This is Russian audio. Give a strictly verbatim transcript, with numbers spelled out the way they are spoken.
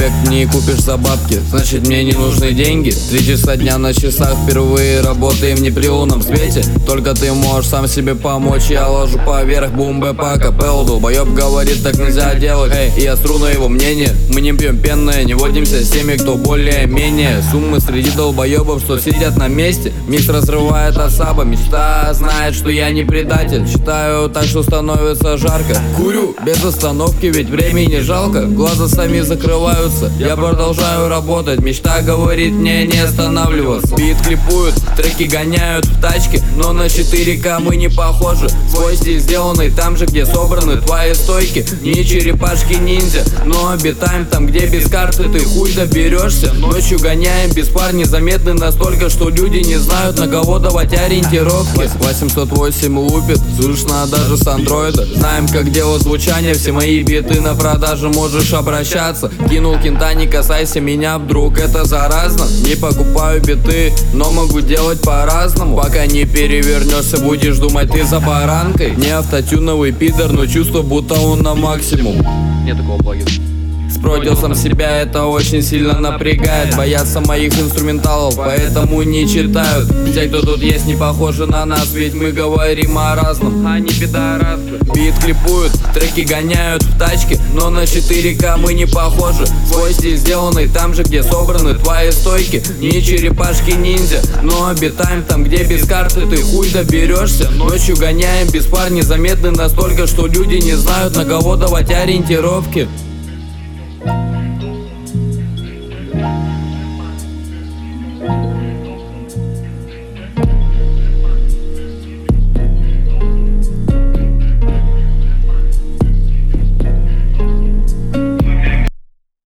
комплект не купишь за бабки, значит мне не нужны деньги. Три часа дня на часах, впервые работаем не при лунном свете. Только ты можешь сам себе помочь, я ложу поверх бумбы по капеллу. Долбоёб говорит, так нельзя делать, эй, и я стру на его мнение. Мы не пьем пенное, не водимся с теми, кто более-менее. Суммы среди долбоёбов, что сидят на месте. Микс разрывает осаба, мечта знает, что я не предатель. Считаю так, что становится жарко. Курю без остановки, ведь времени жалко. Глаза сами закрываются, я продолжаю работать. Мечта говорит мне не останавливаться. Бит клипуют, треки гоняют в тачке, но на четыре ка мы не похожи. Свой стиль сделанный там же, где собраны твои стойки. Не черепашки-ниндзя, но обитаем там, где без карты ты хуй доберешься. Ночью гоняем без пар, незаметны настолько, что люди не знают, на кого давать ориентировки. восемьсот восемь лупит, слышно даже с андроида. Знаем, как делать звучание, все мои биты на продажу, можешь обращаться. Кинул кента, не касайся меня, вдруг это заразно. Не покупаю биты, но могу делать по-разному. Пока не перевернешься, будешь думать ты за баранкой. Не автотюновый пидор, но чувство, будто он на максимум. Нет такого плагина. С продюсом себя это очень сильно напрягает. Боятся моих инструменталов, поэтому не читают. Те, кто тут есть, не похожи на нас, ведь мы говорим о разном. Они пидорасы. Бит клипуют, треки гоняют в тачке, но на четыре ка мы не похожи. Свой стиль сделанный там же, где собраны твои стойки. Не черепашки-ниндзя, но обитаем там, где без карты ты хуй доберешься. Ночью гоняем без пар, незаметны настолько, что люди не знают, на кого давать ориентировки.